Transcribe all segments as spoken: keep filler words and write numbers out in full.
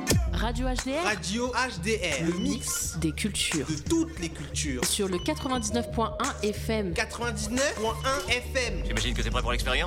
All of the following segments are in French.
Radio H D R. Radio H D R. Le mix des cultures. De toutes les cultures. Sur le quatre-vingt-dix-neuf point un F M. quatre-vingt-dix-neuf point un F M. J'imagine que t'es prêt pour l'expérience ?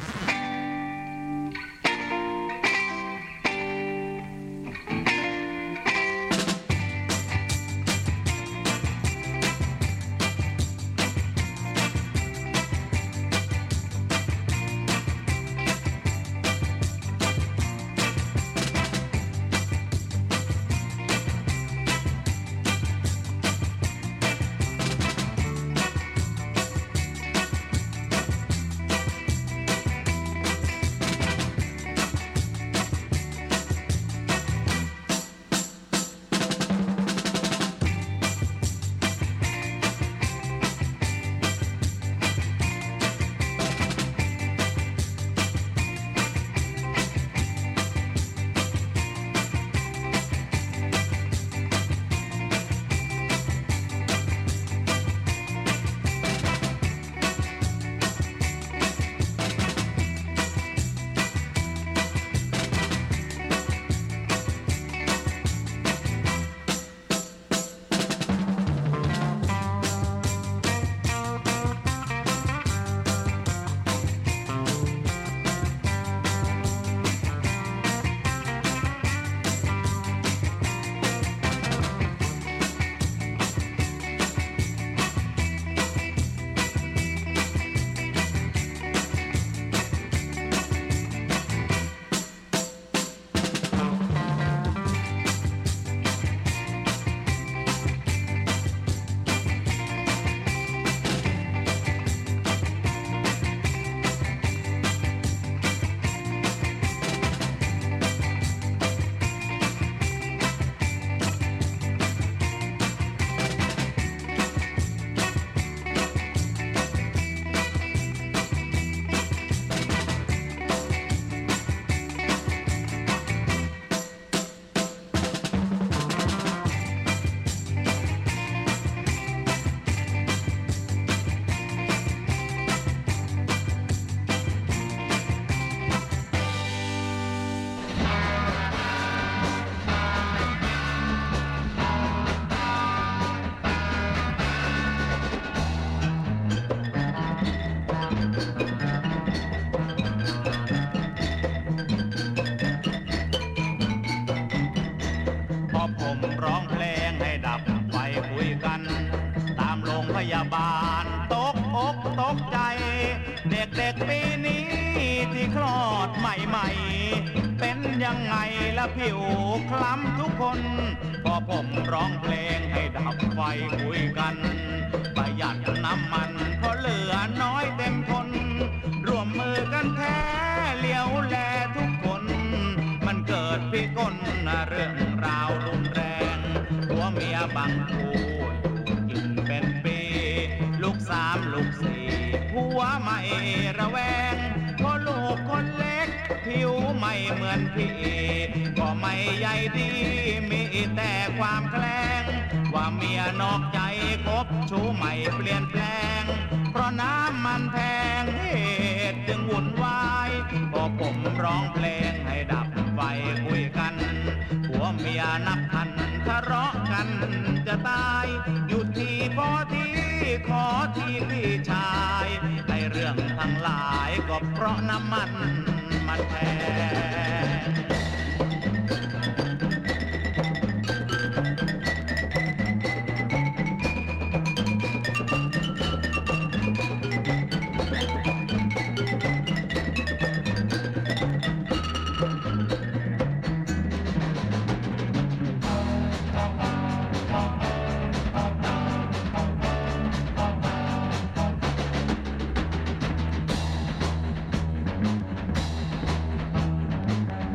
ผิวคล้ำทุกคนพอผมร้องเพลงให้ดับไฟคุยกันประหยัดน้ำมันเพราะเหลือน้อยเต็มทนร่วมมือกันแท้เลี้ยวแลทุกคนมันเกิดพิกลเรื่องราวรุนแรงผัวเมียบางคู่อยู่กินเป็นปีลูกสามลูกสี่ผัวไม่ระแวงเพราะลูกคนเล็กผิวไม่เหมือนพี่ก็ไม่ใยดีมีแต่ความแกล้งว่าเมียนอกใจคบชู้ใหม่เปลี่ยนแปลงเพราะน้ำมันแพงเหตุจึงวุ่นวายพอผมร้องเพลงให้ดับไฟคุยกันผัวเมียนับพันทะเลาะกันจะตายอยู่ที่พอที่ขอที่พี่ชายให้เรื่องทั้งหลายก็เพราะน้ำมันมันแพง Thank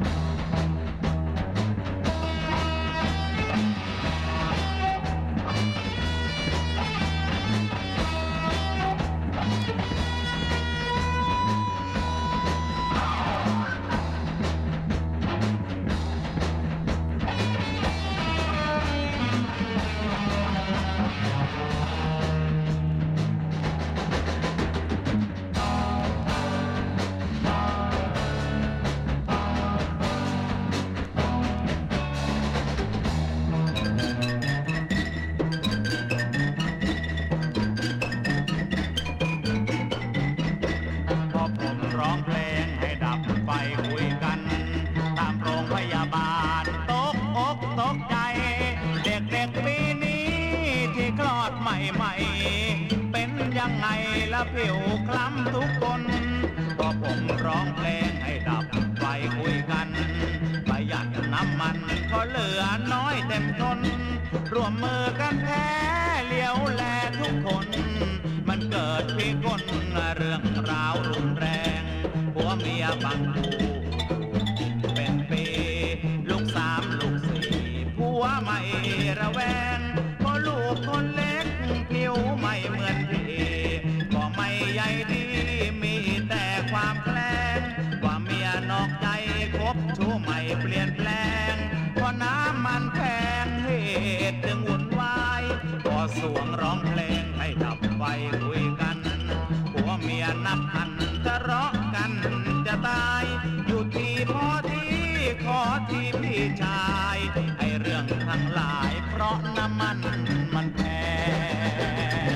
ละผิวคล้ำทุกคนพอผมร้องเพลงให้ดับไฟคุยกันประหยัดน้ำมันเพราะเหลือน้อยเต็มทนร่วมมือกันแท้เลี้ยวแลทุกคนมันเกิดที่คนเรื่องราวรุนแรงผัวเมียบังคูเป็นปีลูกสามลูกสี่ผัวไม่ระแวงเพราะลูกคนเล็กผิวไม่เหมือนพี่ก็ไม่ใยดีมีแต่ความแกล้งว่าเมียนอกใจคบชู้ไม่เปลี่ยนแปลงเพราะน้ำมันแพงเหตุจึงวุ่นวายก็สวงร้องเพลงให้ดับไฟคุยกันผัวเมียนับพันทะเลาะกันจะตายอยู่ที่พอที่ขอที่พี่ชายให้เรื่องทั้งหลายเพราะน้ำมันมันแพง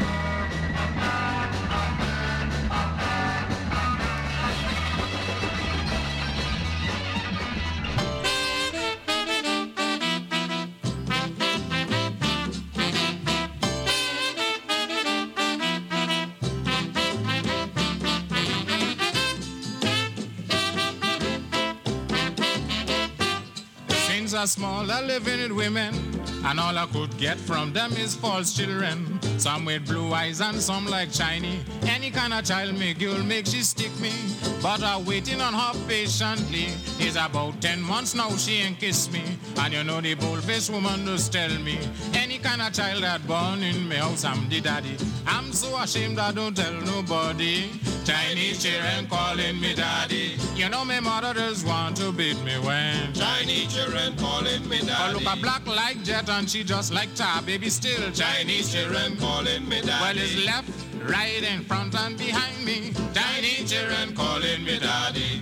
Since I small, I live in women, and all I could get from them is false children. Some with blue eyes and some like Chinese. Any kind of child me girl make she stick me, but I waiting on her patiently. It's about ten months now she ain't kiss me, and you know the bold-faced woman just tell me any kind of child that born in me house I'm the daddy. I'm so ashamed I don't tell nobody. Chinese children calling me daddy. You know my mother just want to beat me when Chinese children calling me daddy. I look a black like Jet and she just like tar, baby still Chinese children calling me daddy. Well it's left, right in front and behind me. Chinese children calling me daddy.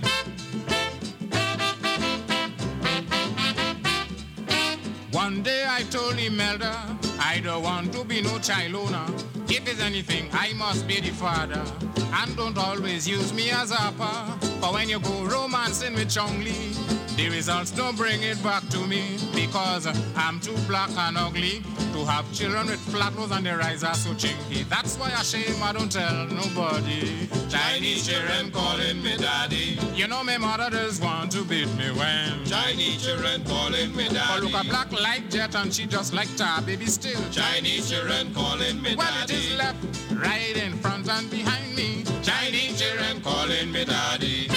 One day I told Imelda I don't want to be no child owner. If it's anything I must be the father. And don't always use me as a pa. For when you go romancing with Chong Li, the results don't bring it back to me. Because I'm too black and ugly to have children with flat nose and their eyes are so chinky. That's why I shame I don't tell nobody. Chinese children calling me daddy. You know my mother just want to beat me when Chinese children calling me daddy. For look a black like Jet and she just like tar, baby still Chinese children calling me well, daddy. Well it is left, right in front and behind me. Chinese children calling me daddy.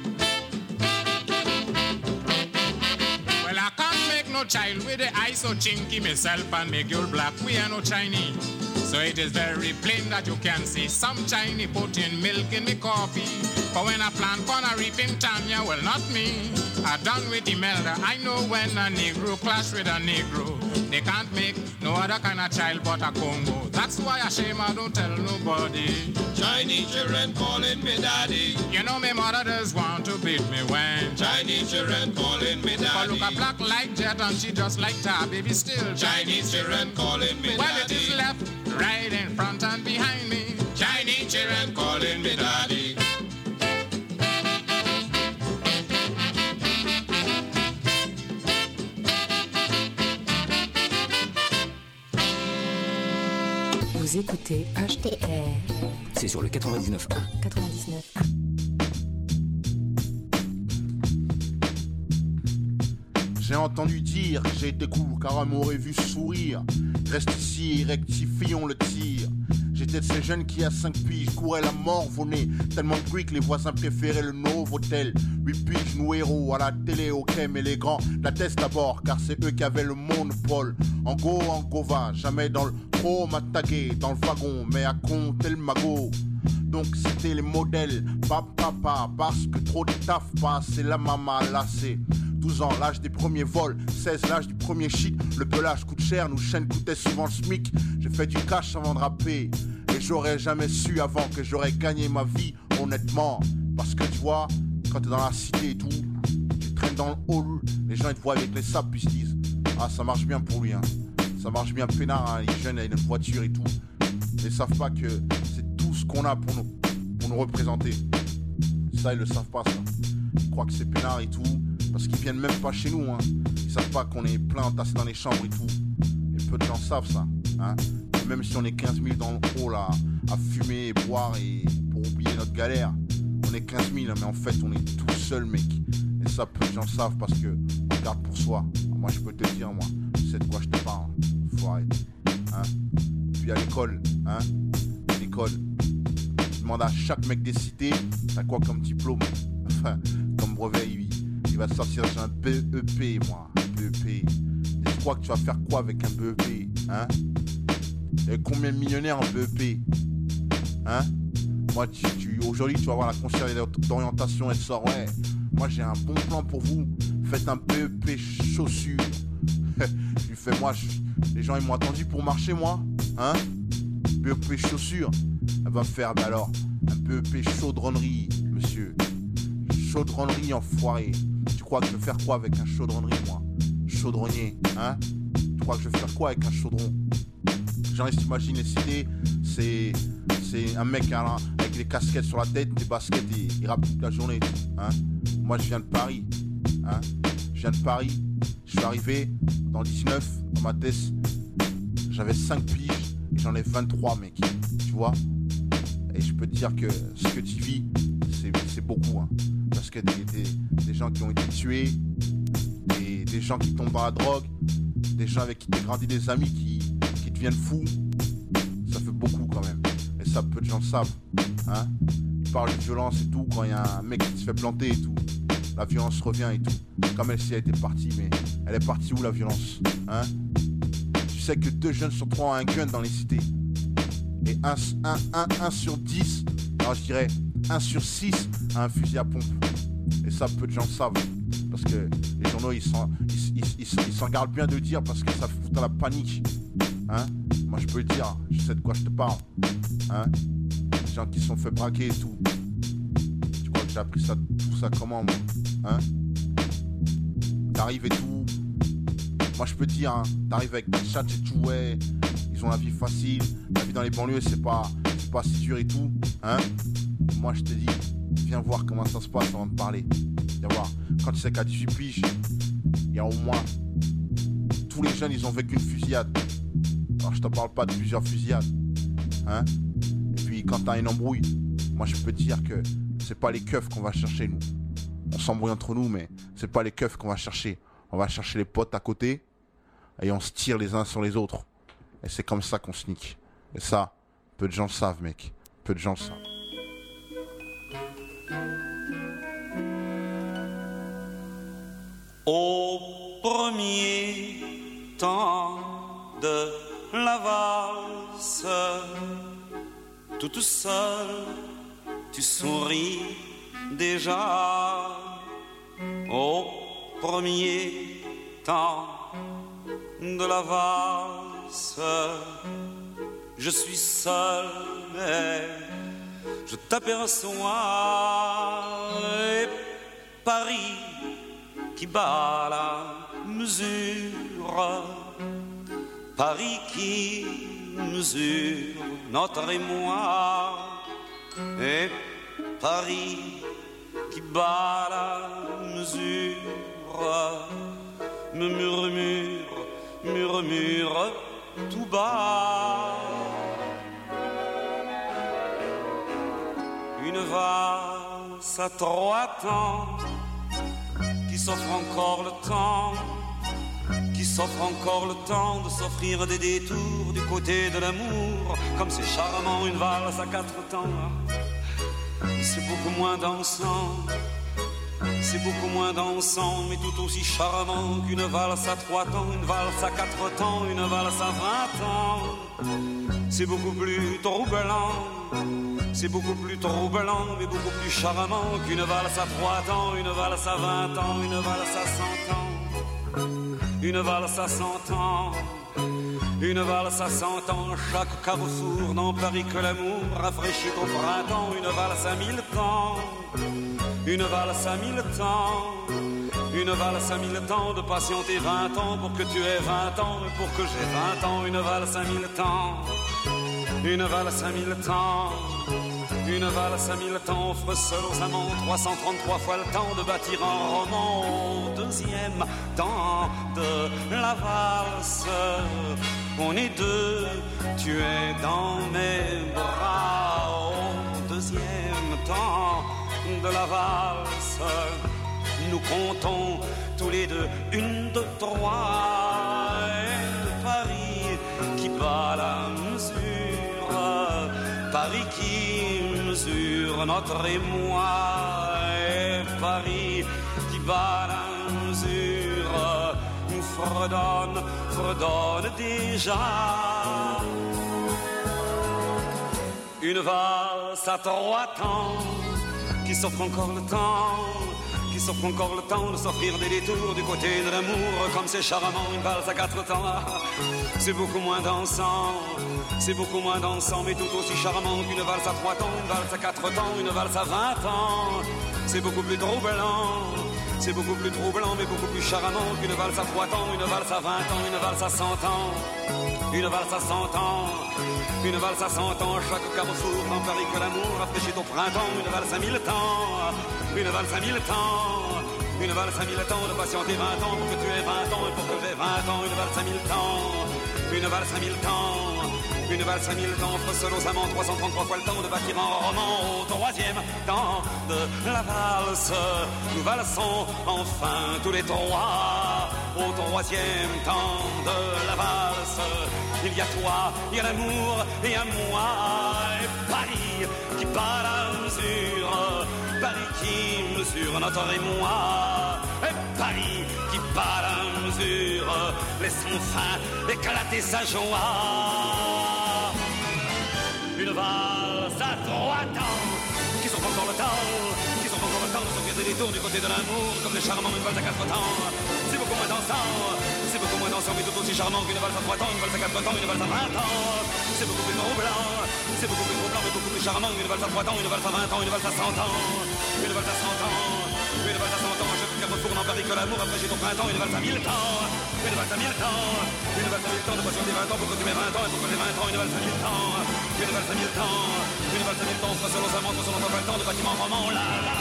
Well, I can't make no child with the eyes so chinky myself and make you black. We are no Chinese. So it is very plain that you can see some Chinese putting milk in me coffee. But when I plant corner reaping Tanya, well not me. I done with Imelda. I know when a Negro clash with a Negro, they can't make no other kind of child but a Congo. That's why I shame I don't tell nobody. Chinese children calling me daddy. You know my mother does want to beat me when Chinese children calling me daddy. But look a black like Jet and she just like tar, baby still Chinese children calling me well, daddy. Well it is left, right in front and behind me. Chinese children calling me daddy. Vous écoutez H D R. C'est sur le quatre-vingt-dix-neuf point un. quatre-vingt-dix-neuf point un. J'ai entendu dire que j'ai été cool car on m'aurait vu sourire. Reste ici et rectifions le tir. J'étais de ces jeunes qui à cinq piges couraient la mort vonnée. Tellement de bruit que les voisins préféraient le Novotel. huit piges, nous héros à la télé, ok, mais les grands la testent d'abord car c'est eux qui avaient le monopole. En go, en gova, jamais dans le pro, m'a tagué dans le wagon, mais à compter le magot. Donc c'était les modèles, papa, papa, parce que trop de taf passe, c'est la maman lassée. douze ans, l'âge des premiers vols, seize, l'âge du premier shit. Le pelage coûte cher, nos chaînes coûtaient souvent le SMIC. J'ai fait du cash avant de rapper, et j'aurais jamais su avant que j'aurais gagné ma vie, honnêtement. Parce que tu vois, quand t'es dans la cité et tout, tu traînes dans le hall, les gens ils te voient avec les sables puis ils se disent ah ça marche bien pour lui, hein. Ça marche bien peinard, hein. Les jeunes avec une voiture et tout. Ils savent pas que c'est tout ce qu'on a pour nous, pour nous représenter. Ça ils le savent pas ça. Ils croient que c'est peinard et tout, parce qu'ils viennent même pas chez nous, hein. Ils savent pas qu'on est plein entassés dans les chambres et tout. Et peu de gens savent ça, hein. Même si on est quinze mille dans le hall à, à fumer et boire et pour oublier notre galère, on est quinze mille, mais en fait on est tout seul, mec. Et ça, peu de gens savent parce que on garde pour soi. Moi, je peux te dire, moi, tu sais de quoi je te parle, foiré. Hein? Puis à l'école, hein? À l'école, je demande à chaque mec des cités, t'as quoi comme diplôme? Enfin, comme brevet, il, il va te sortir, j'ai un B E P, moi, un B E P. Et tu crois que tu vas faire quoi avec un B E P? Hein? Et combien de millionnaires en B E P? Hein? Moi, tu, tu, aujourd'hui, tu vas voir la conseillère d'orientation, elle sort, ouais, moi j'ai un bon plan pour vous, faites un B E P chaussures. Je lui fais, moi, je, les gens ils m'ont attendu pour marcher, moi, hein? B E P chaussures, elle va faire, bah alors, un B E P chaudronnerie, monsieur. Chaudronnerie, enfoiré. Tu crois que je vais faire quoi avec un chaudronnerie, moi? Chaudronnier, hein? Tu crois que je vais faire quoi avec un chaudron? J'en ai, t'imagines les cités, c'est, c'est un mec hein, avec des casquettes sur la tête, des baskets et il rappe toute la journée, hein? Moi, je viens de Paris, hein? Je viens de Paris, je suis arrivé dans le dix-neuf, dans ma thèse, j'avais cinq piges et j'en ai vingt-trois, mec, tu vois? Et je peux te dire que ce que tu vis, c'est, c'est beaucoup, hein? Parce que des, des, des gens qui ont été tués, des, des gens qui tombent dans la drogue, des gens avec qui t'es grandi, des amis qui, qui deviennent fous, ça fait beaucoup quand même. Et ça, peu de gens le savent, hein? Ils parlent de violence et tout, quand il y a un mec qui se fait planter et tout, la violence revient et tout. Comme elle si elle était partie, mais elle est partie où la violence, hein? Tu sais que deux jeunes sur trois ont un gun dans les cités. Et un, un, un, un sur dix, alors je dirais un sur six a un fusil à pompe. Et ça, peu de gens le savent. Parce que les journaux, ils s'en, ils, ils, ils, ils s'en gardent bien de le dire parce que ça fout dans la panique. Hein? Moi, je peux le dire, je sais de quoi je te parle. Hein? Les gens qui se sont fait braquer et tout. Tu crois que j'ai appris ça, tout ça comment, moi? Hein? T'arrives et tout. Moi, je peux te dire, hein, t'arrives avec des chats et tout, ouais. Ils ont la vie facile. La vie dans les banlieues, c'est pas, c'est pas si dur et tout. Hein? Moi, je te dis, viens voir comment ça se passe avant de parler. Viens voir. Quand tu sais qu'à dix-huit piges, il y a au moins... Tous les jeunes, ils ont vécu une fusillade. Alors, je te parle pas de plusieurs fusillades. Hein? Et puis, quand t'as une embrouille, moi, je peux te dire que c'est pas les keufs qu'on va chercher, nous. On s'embrouille entre nous, mais c'est pas les keufs qu'on va chercher. On va chercher les potes à côté et on se tire les uns sur les autres. Et c'est comme ça qu'on sneak. Et ça, peu de gens le savent, mec. Peu de gens le savent. Au premier temps de la valse, toute seule, tu souris déjà. Au premier temps de la valse, je suis seul, mais je t'aperçois. Et Paris qui bat la mesure, Paris qui mesure notre émoi, et Paris qui bat la mesure me murmure, murmure tout bas. Une valse à trois temps qui s'offre encore le temps, qui s'offre encore le temps de s'offrir des détours du côté de l'amour. Comme c'est charmant une valse à quatre temps, c'est beaucoup moins dansant, c'est beaucoup moins dansant, mais tout aussi charmant qu'une valse à trois temps, une valse à quatre temps, une valse à vingt ans. C'est beaucoup plus troublant, c'est beaucoup plus troublant, mais beaucoup plus charmant qu'une valse à trois temps, une valse à vingt ans, une valse à cent ans, une valse à cent ans, une valse à cent ans. Chaque carrefour n'en parie que l'amour rafraîchit au printemps, une valse à mille temps, une valse à mille temps, une valse à mille temps de patienter vingt ans pour que tu aies vingt ans et pour que j'ai vingt ans, une valse à mille temps, une valse à mille temps. Une valse à mille temps offre seul aux amants trois cent trente-trois fois le temps de bâtir un roman. Au deuxième temps de la valse, on est deux, Tu es dans mes bras au deuxième temps de la valse. Nous comptons tous les deux, une, deux, trois. Et Paris qui bat la mesure, Paris qui mesure notre émoi. Et Paris qui bat la mesure, nous fredonne, fredonne déjà. Une valse à trois temps qui s'offre encore le temps, qui s'offre encore le temps de s'offrir des détours du côté de l'amour. Comme c'est charmant, une valse à quatre temps, c'est beaucoup moins dansant, c'est beaucoup moins dansant, mais tout aussi charmant qu'une valse à trois temps, une valse à quatre temps, une valse à vingt ans. C'est beaucoup plus troublant, c'est beaucoup plus troublant, mais beaucoup plus charmant qu'une valse à trois temps, une valse à vingt ans, une valse à cent ans, une valse à cent ans, une valse à cent ans. Chaque carrefour dans Paris que l'amour rafraîchit au printemps, une valse à mille temps, une valse à mille temps, une valse à mille temps de patienter vingt ans pour que tu aies vingt ans et pour que j'ai vingt ans, une valse à mille temps, une valse à mille temps. Une valse à mille temps, seul aux amants, trois cent trente-trois fois le temps de bâtir un roman. Au troisième temps de la valse, nous valsons enfin tous les trois. Au troisième temps de la valse, il y a toi, il y a l'amour et à moi. Et Paris qui bat la mesure, Paris qui mesure notre émoi. Et Paris qui bat la mesure, laissons enfin éclater sa joie. Une valse à trois temps, qui sont encore le temps, qui sont encore le temps de s'offrir des détours du côté de l'amour, comme les charmants, une valse à quatre temps. C'est beaucoup moins dansant, c'est beaucoup moins dansant, mais tout aussi charmant qu'une valse à trois temps, une valse à quatre temps, une valse à vingt ans. C'est beaucoup plus troublant, c'est beaucoup plus troublant, mais beaucoup plus charmant qu'une valse à trois temps, une valse à vingt ans, une valse à cent ans, une valse à cent ans, une valse à cent ans. Chaque carrefour dans Paris que l'amour rafraîchit au printemps, une valse à mille temps, une valse à mille temps, une valse à mille temps de patienter vingt ans pour que tu m'aies vingt ans et pour que j'ai vingt ans, une valse à mille temps, une valse à mille temps, une valse à mille temps, soit seul aux amants, soit seul entre vingt ans de bâtiment roman, la la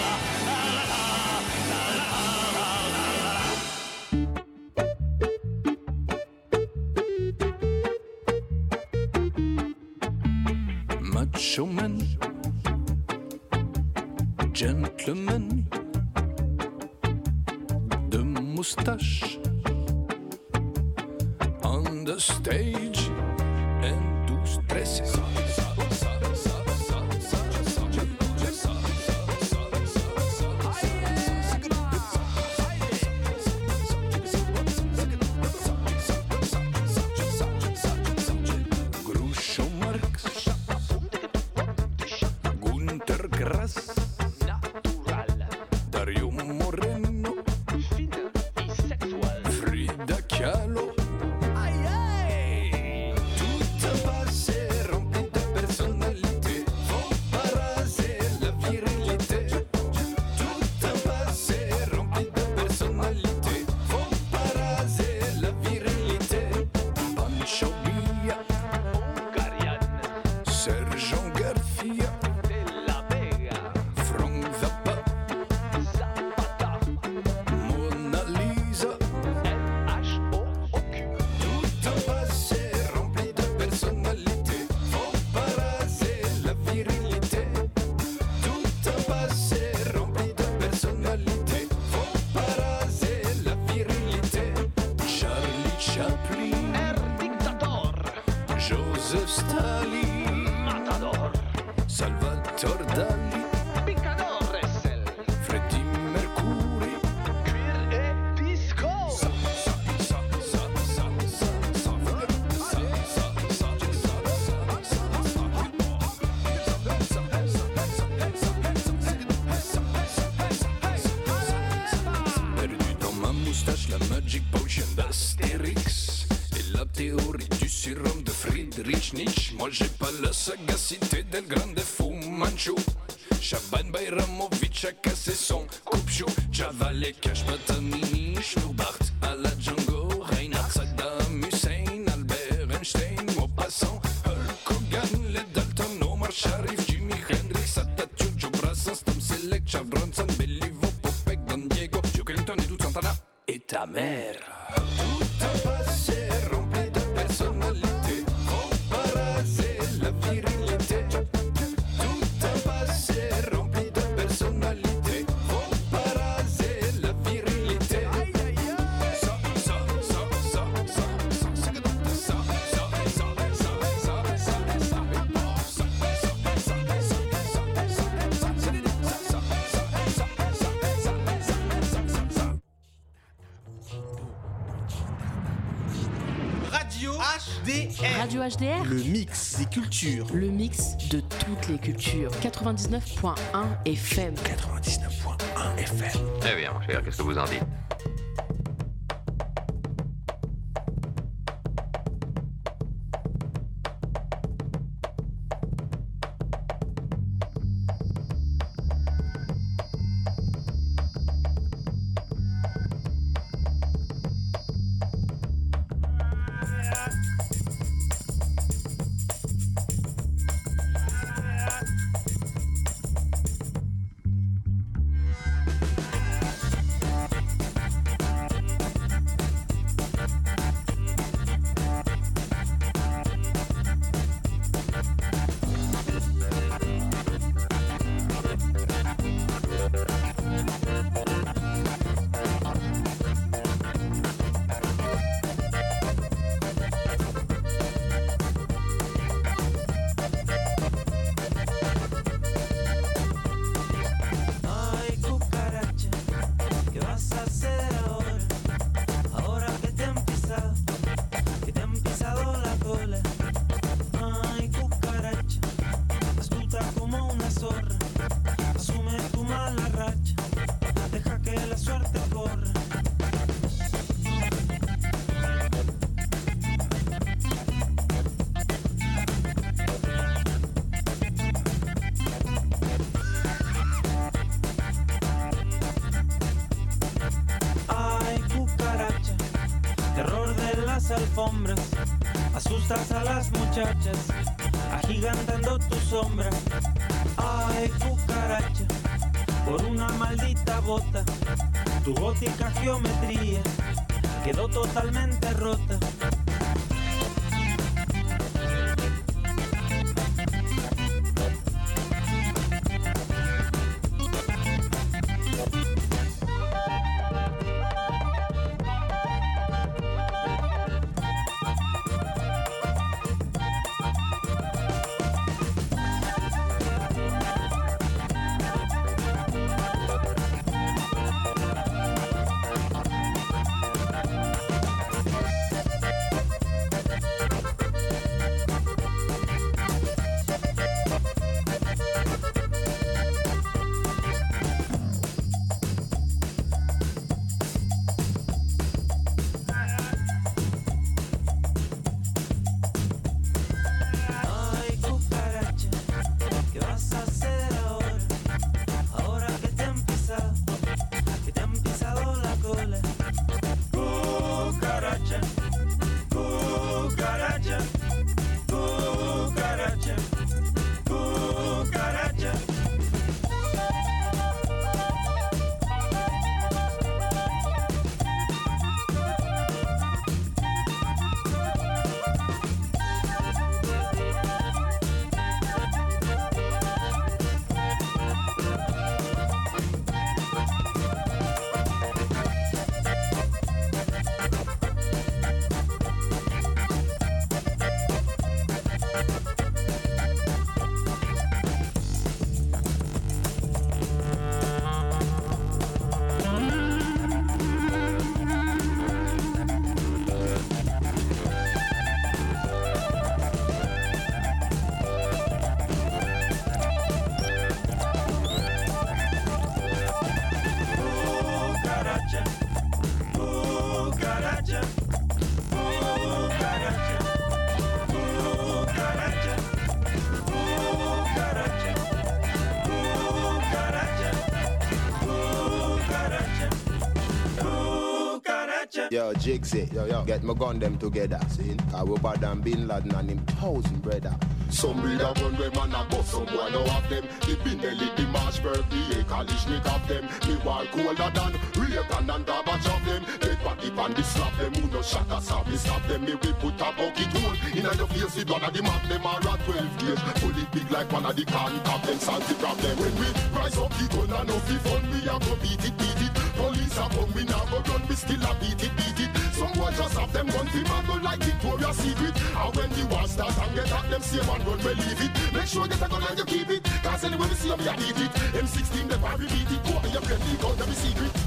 la la la. Macho man, gentleman, de moustache, on the stage, and tout stressé. Groucho Marx, Gunter Grass, natural, Dario Moreno, fine et sexual, Frida Kahlo. Aïe aïe, tout un passé rempli de personnalité, faut pas raser la virilité. Tout un passé rempli de personnalité, faut pas raser la virilité. Pancho Villa, Sergio Garcia, De La Vega, Frank Zappa, Zapata, Mona Lisa, L H O O Q. Tout un passé rempli de personnalité, faut pas raser la virilité. Tout un passé rempli de personnalité, faut pas raser la virilité. Charlie Chaplin, Er Dictator, Joseph Stalin, Matador, Salvatore Dali, Picador Ressel, Freddie Mercury, Queer et Disco. Sa, sa, sa, sa, sa, sa, sa, perdu dans ma moustache la magic potion d'Astérix et la théorie du sérum de Friedrich Nietzsche. Moi j'ai pas la sagacité del grande Fu Manchu. Shaban Bayramovic a cassé son coupe-chou. Javal et Cash Patanini, Schnurrbart à la Django, Reinhard Saddam Hussein, Albert Einstein, Maupassant, Hulk Hogan, les Dalton, Omar Sharif, Jimi Hendrix, Atatürk, Joe Brassens, Tom Selleck, Charles Bronson, Béliveau, Popek, Don Diego, Joe Clinton et tout Santana. Et ta mère. Tout un passé rempli de personnalité, faut pas H D R. Radio H D R. Le mix des cultures. Le mix de toutes les cultures. quatre-vingt-dix-neuf point un F M. quatre-vingt-dix-neuf point un F M. Eh bien, mon cher, qu'est-ce que vous en dites? Alfombras, asustas a las muchachas, agigantando tu sombra. Ay, cucaracha, por una maldita bota, tu gótica geometría quedó totalmente rota. Yo, Jigsy, yo, yo, get my gun them together, see? I will bad than Bin Laden and him thousand brother. Some breed a gun when man a bust, some boy no have them. The Pinelli, the Marshberg, the Kalishnik have them. Me war colder than Reagan and Gorbachev of them. Take back the pan, the slap them, who no shot a stop, we stop them. Me we put a bucket hole in your face with one of the map, them are at twelve gauge. Pull it big like one of the can cap, them solve the problem. When we rise up the gun and off the fun, we a go beat it, beat it. Police a come, we now go run, we still a beat it, beat it. Some boy just have them gun, the man go like Victoria's Secret. And when the war starts and get at them, same and run, we leave it. Make sure you get a gun and you keep it. Cause anyway we see them, we a beat it. M sixteen, they probably beat it. Go and you play the gun, them secret.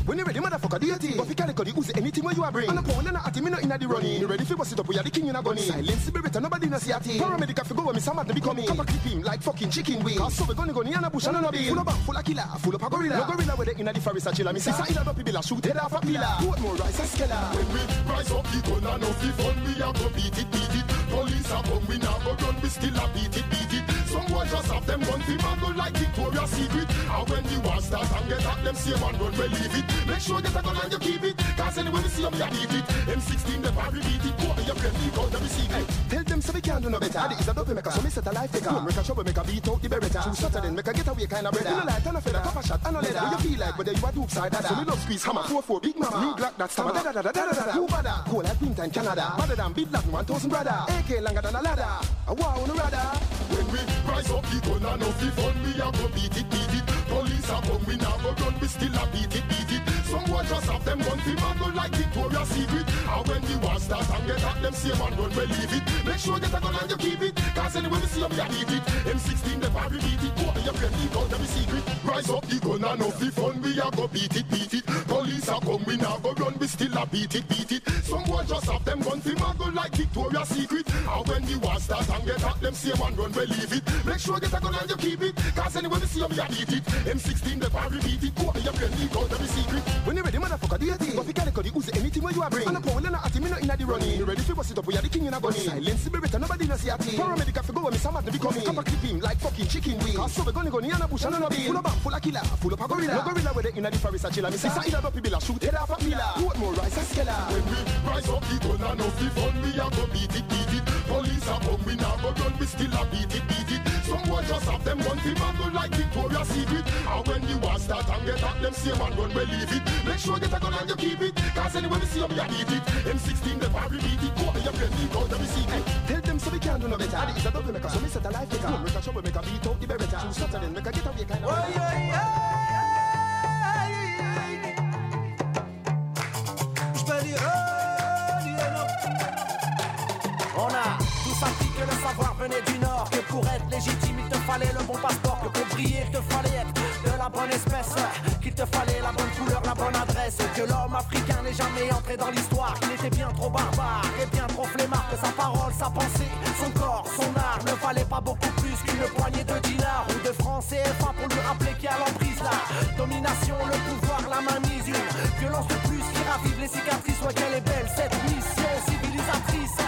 When you ready, motherfucker, do your thing. But if you can't use anything where you are bring. And a pound and a atty, me no inna the running. You ready for bust it up, we are the king in a gunny. Silence the beretta, nobody no see a thing. Paramedic have to go when me some at the becoming. Come and clip him like fucking chicken wing. Cause so we gonna go near a bush and a bill. Full of bang, full of killer, full of a gorilla. No gorilla with it inna the forest a chilla. Me sister illa up bila shoot head off a pillar. What more rise a skeller. When we rise up the gun and off the fun, we a go beat it, beat it. Police a come, we now go run, we still a beat it, beat it. Some boys just have them gun, people go like Victoria's Secret. And when the war starts and get at them, same and run, we leave it. Make sure you get a gun and you keep it. Cause anyway we see them, you beat it. M sixteen, they probably beat it. Go your friend, leak out every secret. Tell them so we can't do no better. Adi is a dope maker, so me set a life taker. Make a show, make a beat out the beretta. Two shots then make a get away kind of brother. You know like, turn a feather, top a shot, and a leather. You feel like, but then you a duke side, dada. So me love squeeze, hammer, four four, big mama. Me glock that stammer, da da da da da da. Who bada? Cool like winter in Canada. Better than big Latin, one thousand brother. A K longer than a ladder. A wow on the radar. When we rise up the gun and off the fun, we a go beat it, beat it. Police a come, we now go run, we still a beat it, beat it. Some boys just have them gun, people go like Victoria's Secret. And when the war starts and get at them, same and run, we leave it. Make sure you get a gun and you keep it. Cause anyway we see them, we a beat it. M sixteen, they probably beat it. Go your friend, leak out every secret. Rise up the gun and off the fun, we a go beat it, beat it. Police a come, we now go run, we still a beat it, beat it. Some boys just have them gun, people go like Victoria's Secret. And when the war starts and get at them, same and run, we leave it. Make sure you get a gun and you keep it. Cause anyway we see them, we a beat it. M sixteen, they probably beat it. Go your friend, leak out every secret. When you ready, motherfucker, do your thing. But if you can't use anything where you are bring. And a pound and a atty, me no inna the running. You ready for bust it up, we are the king in a gunny. Silence the beretta, nobody no see a thing. Paramedic have to go when me some at the becoming. Come and clip him like fucking chicken wing. Cause so we gonna go near a bush and a bill. Full of bang, full of killer, full of a gorilla. No gorilla with it inna the forest a chilla. Me sister illa up bila shoot head off a pillar. What more rise a skeller. When we rise up the gun and off the fun, we a go beat it, beat it. Police a come, we now go run, we still a beat it, beat it. Some boys just have them gun, people go like Victoria's Secret. And when the war start and get at them, same and run, we leave it. Make sure you get a gun and you keep it. Cause anyway we see them, we a beat it. M sixteen, they probably beat it. Go your friend, leak out every secret. Tell them so we can't do no better. Adi is a dope maker, so me set a life taker. Make a show, make a beat out the beretta. Two shots then make a get away kind of. Oh yeah, yeah. On a tous senti que le savoir venait du Nord. Que pour être légitime il te fallait le bon passeport. Que pour briller il te fallait être de la bonne espèce. Qu'il te fallait la bonne couleur, la bonne adresse. Que l'homme africain n'est jamais entré dans l'histoire. Qu'il était bien trop barbare et bien trop flemmard. Que sa parole, sa pensée, son corps, son art ne valait pas beaucoup plus qu'une poignée de dinars ou de francs C F A pour lui rappeler qu'il y a l'emprise là. Domination, le pouvoir, la mainmise, une violence de plus qui ravive les cicatrices. Soit qu'elle est belle cette mission civilisatrice.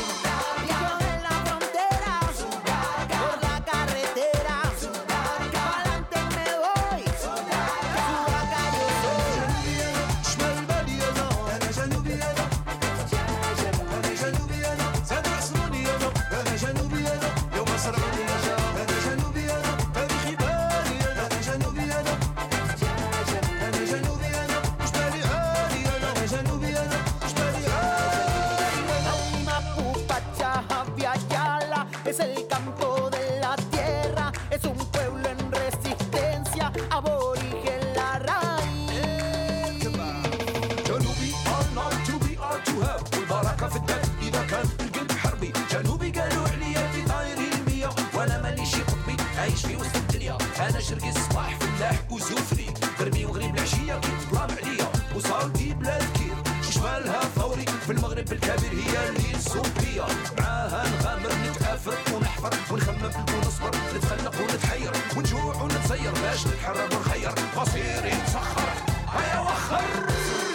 Es el campo de la tierra, es un pueblo en resistencia, aborigen la raíz. جنوبي all night to be or to have والبركة في الدم إذا كان القلب حربي. جنوبي قالوا عليا في طاير المية وأنا مالي شي قطبي عايش في وسط الدنيا. أنا شرقي الصباح فلاح وزوفري غربي وغريب العشية كي تظلم عليا وصالتي بلا ذكير وشمالها فوري في المغرب الكبير هي اللي الصوفية. معاها نغامر نتعافر ونحفر ونخمم ونصبر نتخلق ونتحير ونجوع ونتزير باش نتحرر ونخير مصيري مسخر هيا وخر.